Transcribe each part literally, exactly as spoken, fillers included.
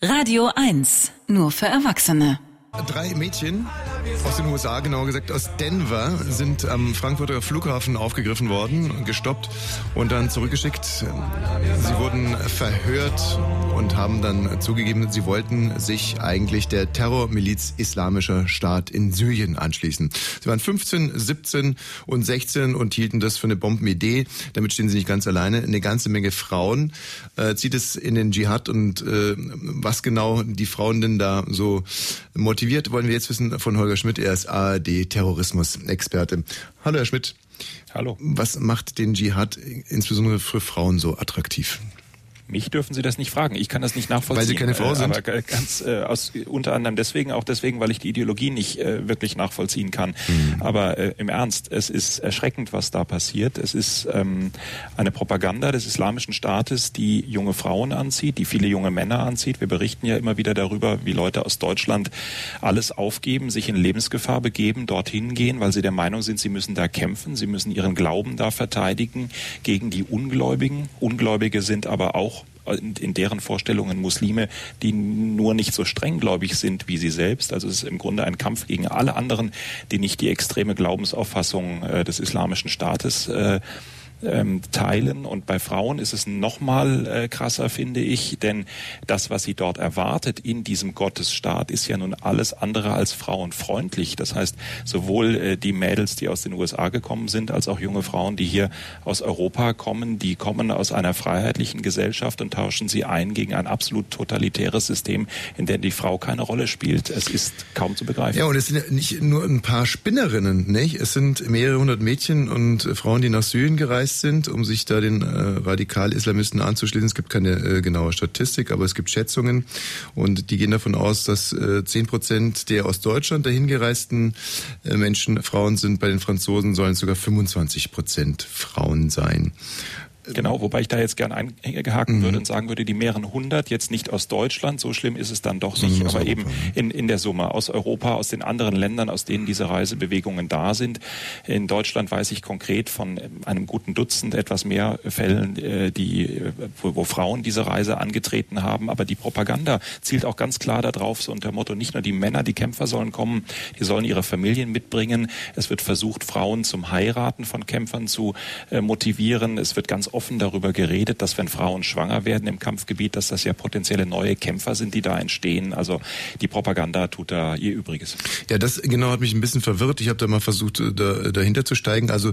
Radio eins, nur für Erwachsene. Drei Mädchen aus den U S A, genauer gesagt aus Denver, sind am Frankfurter Flughafen aufgegriffen worden, gestoppt und dann zurückgeschickt. Sie wurden verhört und haben dann zugegeben, sie wollten sich eigentlich der Terrormiliz Islamischer Staat in Syrien anschließen. Sie waren fünfzehn, siebzehn und sechzehn und hielten das für eine Bombenidee. Damit stehen sie nicht ganz alleine. Eine ganze Menge Frauen äh, zieht es in den Dschihad und äh, was genau die Frauen denn da so motiviert, wollen wir jetzt wissen von Holger Schmidt. Er ist A R D-Terrorismus-Experte. Hallo, Herr Schmidt. Hallo. Was macht den Dschihad insbesondere für Frauen so attraktiv? Mich dürfen Sie das nicht fragen. Ich kann das nicht nachvollziehen. Weil Sie keine Frau sind? Aber ganz äh, aus unter anderem deswegen, auch deswegen, weil ich die Ideologie nicht äh, wirklich nachvollziehen kann. Mhm. Aber äh, im Ernst, es ist erschreckend, was da passiert. Es ist ähm, eine Propaganda des Islamischen Staates, die junge Frauen anzieht, die viele junge Männer anzieht. Wir berichten ja immer wieder darüber, wie Leute aus Deutschland alles aufgeben, sich in Lebensgefahr begeben, dorthin gehen, weil sie der Meinung sind, sie müssen da kämpfen, sie müssen ihren Glauben da verteidigen gegen die Ungläubigen. Ungläubige sind aber auch in deren Vorstellungen Muslime, die nur nicht so strenggläubig sind wie sie selbst. Also es ist im Grunde ein Kampf gegen alle anderen, die nicht die extreme Glaubensauffassung äh, des Islamischen Staates äh, ähm, teilen. Und bei Frauen ist es noch mal äh, krasser, finde ich, denn das, was sie dort erwartet in diesem Gottesstaat, ist ja nun alles andere als frauenfreundlich. Das heißt, sowohl äh, die Mädels, die aus den U S A gekommen sind, als auch junge Frauen, die hier aus Europa kommen, die kommen aus einer freiheitlichen Gesellschaft und tauschen sie ein gegen ein absolut totalitäres System, in dem die Frau keine Rolle spielt. Es ist kaum zu begreifen. Ja, und es sind ja nicht nur ein paar Spinnerinnen, nicht? Es sind mehrere hundert Mädchen und äh, Frauen, die nach Syrien gereist sind, um sich da den äh, Radikal-Islamisten anzuschließen. Es gibt keine äh, genaue Statistik, aber es gibt Schätzungen und die gehen davon aus, dass äh, zehn Prozent der aus Deutschland dahin gereisten äh, Menschen Frauen sind. Bei den Franzosen sollen es sogar fünfundzwanzig Prozent Frauen sein. Genau, wobei ich da jetzt gern einhaken mhm. würde und sagen würde, die mehreren hundert, jetzt nicht aus Deutschland, so schlimm ist es dann doch nicht, aber Europa, eben in, in der Summe aus Europa, aus den anderen Ländern, aus denen diese Reisebewegungen da sind. In Deutschland weiß ich konkret von einem guten Dutzend, etwas mehr Fällen, die, wo, wo Frauen diese Reise angetreten haben, aber die Propaganda zielt auch ganz klar darauf, so unter dem Motto, nicht nur die Männer, die Kämpfer sollen kommen, die sollen ihre Familien mitbringen. Es wird versucht, Frauen zum Heiraten von Kämpfern zu äh, motivieren. Es wird ganz offen darüber geredet, dass wenn Frauen schwanger werden im Kampfgebiet, dass das ja potenzielle neue Kämpfer sind, die da entstehen. Also die Propaganda tut da ihr Übriges. Ja, das genau hat mich ein bisschen verwirrt. Ich habe da mal versucht, da, dahinter zu steigen. Also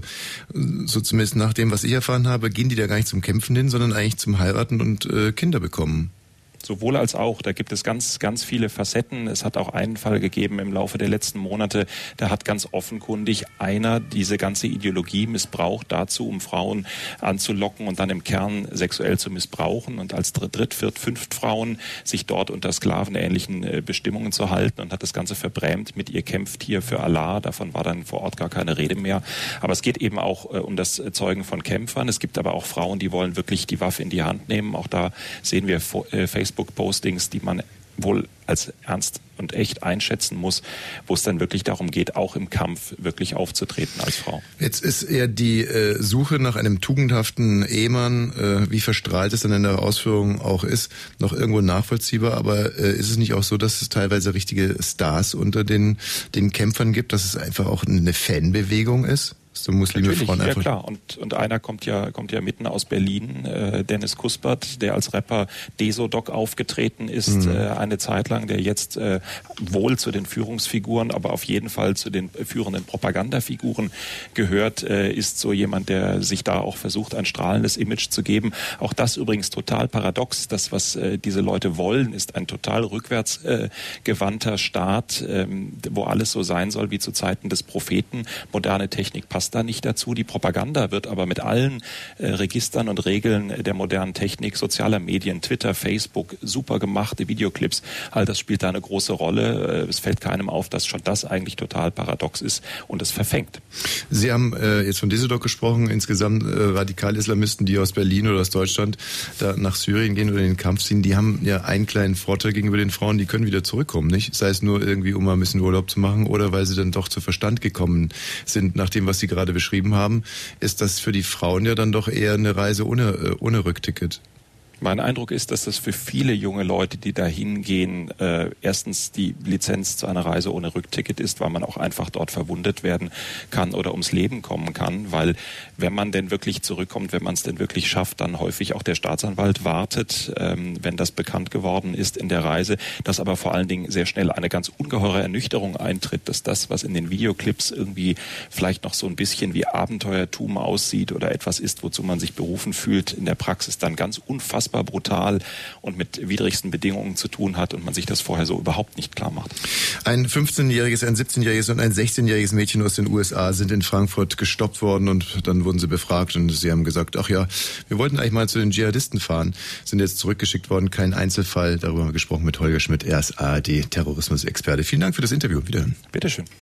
so zumindest nach dem, was ich erfahren habe, gehen die da gar nicht zum Kämpfen hin, sondern eigentlich zum Heiraten und äh, Kinder bekommen. Sowohl als auch. Da gibt es ganz, ganz viele Facetten. Es hat auch einen Fall gegeben im Laufe der letzten Monate. Da hat ganz offenkundig einer diese ganze Ideologie missbraucht dazu, um Frauen anzulocken und dann im Kern sexuell zu missbrauchen und als Dritt-, Viert-, Fünft Frauen sich dort unter sklavenähnlichen Bestimmungen zu halten und hat das Ganze verbrämt mit ihr kämpft hier für Allah. Davon war dann vor Ort gar keine Rede mehr. Aber es geht eben auch um das Zeugen von Kämpfern. Es gibt aber auch Frauen, die wollen wirklich die Waffe in die Hand nehmen. Auch da sehen wir Facebook Facebook-Postings, die man wohl als ernst und echt einschätzen muss, wo es dann wirklich darum geht, auch im Kampf wirklich aufzutreten als Frau. Jetzt ist ja die äh, Suche nach einem tugendhaften Ehemann, äh, wie verstrahlt es dann in der Ausführung auch ist, noch irgendwo nachvollziehbar, aber äh, ist es nicht auch so, dass es teilweise richtige Stars unter den, den Kämpfern gibt, dass es einfach auch eine Fanbewegung ist? So Muslime, Natürlich, Frauen ja klar. Und, und einer kommt ja, kommt ja mitten aus Berlin, äh, Dennis Kuspert, der als Rapper Desodoc aufgetreten ist, mhm. äh, eine Zeit lang, der jetzt äh, wohl zu den Führungsfiguren, aber auf jeden Fall zu den führenden Propagandafiguren gehört, äh, ist so jemand, der sich da auch versucht, ein strahlendes Image zu geben. Auch das übrigens total paradox. Das, was äh, diese Leute wollen, ist ein total rückwärtsgewandter äh, Staat, ähm, wo alles so sein soll wie zu Zeiten des Propheten. Moderne Technik passt da nicht dazu. Die Propaganda wird aber mit allen äh, Registern und Regeln der modernen Technik, sozialer Medien, Twitter, Facebook, super gemachte Videoclips, all das spielt da eine große Rolle. Äh, es fällt keinem auf, dass schon das eigentlich total paradox ist und es verfängt. Sie haben äh, jetzt von Desodoc gesprochen, insgesamt äh, Radikal-Islamisten, die aus Berlin oder aus Deutschland da nach Syrien gehen oder in den Kampf ziehen, die haben ja einen kleinen Vorteil gegenüber den Frauen, die können wieder zurückkommen, nicht? Sei es nur irgendwie, um mal ein bisschen Urlaub zu machen oder weil sie dann doch zu Verstand gekommen sind, nach dem, was sie gerade beschrieben haben, ist das für die Frauen ja dann doch eher eine Reise ohne, ohne Rückticket. Mein Eindruck ist, dass das für viele junge Leute, die da hingehen, äh, erstens die Lizenz zu einer Reise ohne Rückticket ist, weil man auch einfach dort verwundet werden kann oder ums Leben kommen kann, weil wenn man denn wirklich zurückkommt, wenn man es denn wirklich schafft, dann häufig auch der Staatsanwalt wartet, ähm, wenn das bekannt geworden ist in der Reise, dass aber vor allen Dingen sehr schnell eine ganz ungeheure Ernüchterung eintritt, dass das, was in den Videoclips irgendwie vielleicht noch so ein bisschen wie Abenteuertum aussieht oder etwas ist, wozu man sich berufen fühlt, in der Praxis dann ganz unfassbar brutal und mit widrigsten Bedingungen zu tun hat und man sich das vorher so überhaupt nicht klar macht. Ein fünfzehnjähriges, ein siebzehnjähriges und ein sechzehnjähriges Mädchen aus den U S A sind in Frankfurt gestoppt worden und dann wurden sie befragt und sie haben gesagt, ach ja, wir wollten eigentlich mal zu den Dschihadisten fahren, sind jetzt zurückgeschickt worden, kein Einzelfall. Darüber haben wir gesprochen mit Holger Schmidt, er ist A R D-Terrorismus-Experte. Vielen Dank für das Interview. Wiederhören. Bitteschön.